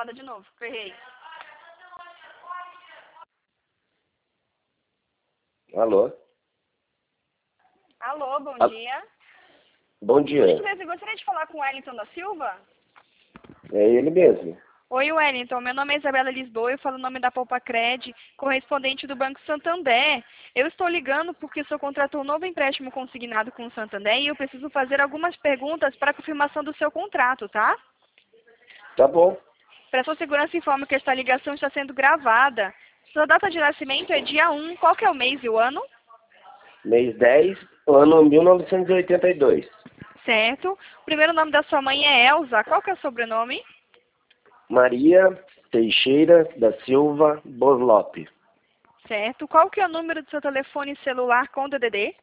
chamada de novo. Ferrei. Alô? Alô, bom dia. Bom Por dia. gentileza, eu gostaria de falar com o Wellington da Silva. É ele mesmo. Oi, Wellington. Meu nome é Isabela Lisboa, eu falo o nome da Poupa-Cred, correspondente do Banco Santander. Eu estou ligando porque o senhor contratou um novo empréstimo consignado com o Santander e eu preciso fazer algumas perguntas para a confirmação do seu contrato, tá? Tá bom. Para sua segurança, informo que esta ligação está sendo gravada. Sua data de nascimento é dia 1. Qual que é o mês e o ano? Mês 10, ano 1982. Certo. O primeiro nome da sua mãe é Elza. Qual que é o sobrenome? Maria Teixeira da Silva Borlope. Certo. Qual que é o número do seu telefone celular com DDD?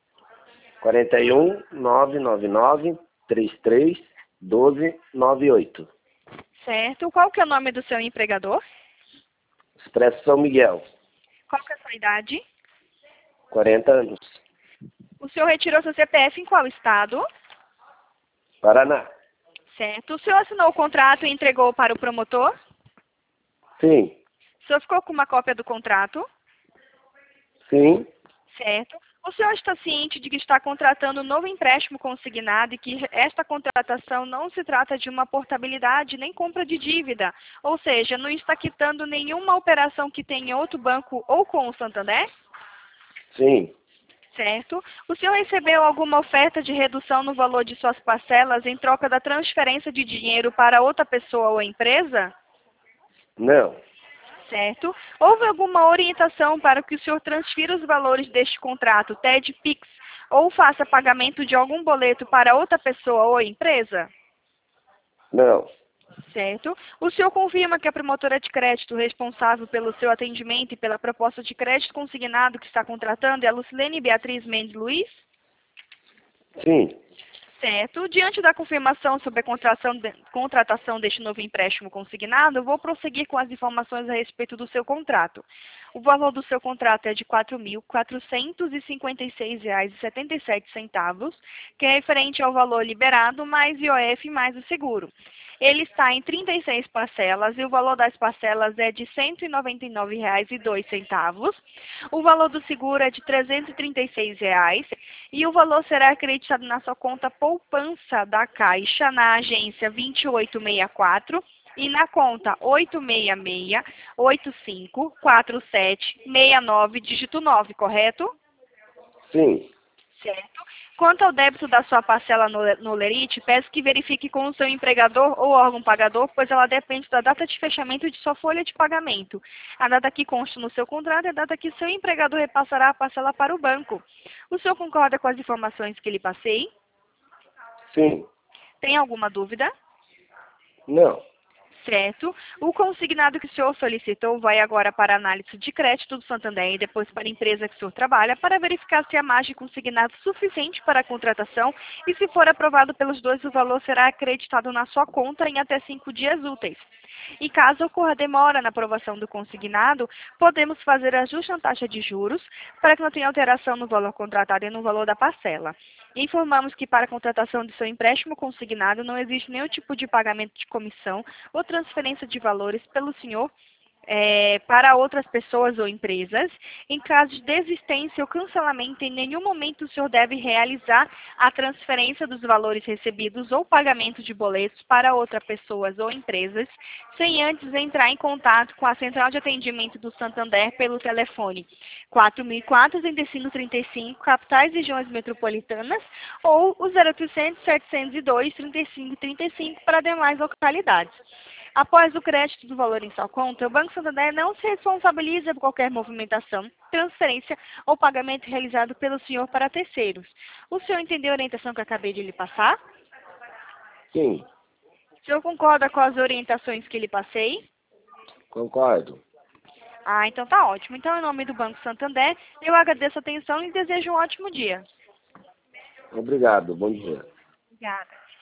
41 999 33 12 98. Certo. Qual que é o nome do seu empregador? Expresso São Miguel. Qual que é a sua idade? 40 anos. O senhor retirou seu CPF em qual estado? Paraná. Certo. O senhor assinou o contrato e entregou para o promotor? Sim. O senhor ficou com uma cópia do contrato? Sim. Certo. O senhor está ciente de que está contratando um novo empréstimo consignado e que esta contratação não se trata de uma portabilidade nem compra de dívida, ou seja, não está quitando nenhuma operação que tenha em outro banco ou com o Santander? Sim. Certo. O senhor recebeu alguma oferta de redução no valor de suas parcelas em troca da transferência de dinheiro para outra pessoa ou empresa? Não. Certo. Houve alguma orientação para que o senhor transfira os valores deste contrato, TED, PIX, ou faça pagamento de algum boleto para outra pessoa ou empresa? Não. Certo. O senhor confirma que a promotora de crédito responsável pelo seu atendimento e pela proposta de crédito consignado que está contratando é a Lucilene Beatriz Mendes Luiz? Sim. Certo. Diante da confirmação sobre a contratação deste novo empréstimo consignado, eu vou prosseguir com as informações a respeito do seu contrato. O valor do seu contrato é de R$ 4.456,77, que é referente ao valor liberado mais IOF mais o seguro. Ele está em 36 parcelas e o valor das parcelas é de R$ 199,02. O valor do seguro é de R$ 336 e o valor será acreditado na sua conta poupança da Caixa na agência 2864 e na conta 866-8547-69, dígito 9, correto? Sim. Certo. Quanto ao débito da sua parcela no Lerite, peço que verifique com o seu empregador ou órgão pagador, pois ela depende da data de fechamento de sua folha de pagamento. A data que consta no seu contrato é a data que seu empregador repassará a parcela para o banco. O senhor concorda com as informações que lhe passei? Sim. Tem alguma dúvida? Não. Certo. O consignado que o senhor solicitou vai agora para a análise de crédito do Santander e depois para a empresa que o senhor trabalha para verificar se a margem consignada é suficiente para a contratação e se for aprovado pelos dois, o valor será acreditado na sua conta em até 5 dias úteis. E caso ocorra demora na aprovação do consignado, podemos fazer ajuste na taxa de juros para que não tenha alteração no valor contratado e no valor da parcela. Informamos que para a contratação de seu empréstimo consignado não existe nenhum tipo de pagamento de comissão ou transferência de valores pelo senhor para outras pessoas ou empresas. Em caso de desistência ou cancelamento, em nenhum momento o senhor deve realizar a transferência dos valores recebidos ou pagamento de boletos para outras pessoas ou empresas, sem antes entrar em contato com a Central de Atendimento do Santander pelo telefone 4004-3535, capitais e regiões metropolitanas, ou o 0800-702-3535 para demais localidades. Após o crédito do valor em sua conta, o Banco Santander não se responsabiliza por qualquer movimentação, transferência ou pagamento realizado pelo senhor para terceiros. O senhor entendeu a orientação que eu acabei de lhe passar? Sim. O senhor concorda com as orientações que lhe passei? Concordo. Ah, então tá ótimo. Então, em nome do Banco Santander, eu agradeço a atenção e desejo um ótimo dia. Obrigado. Bom dia. Obrigada.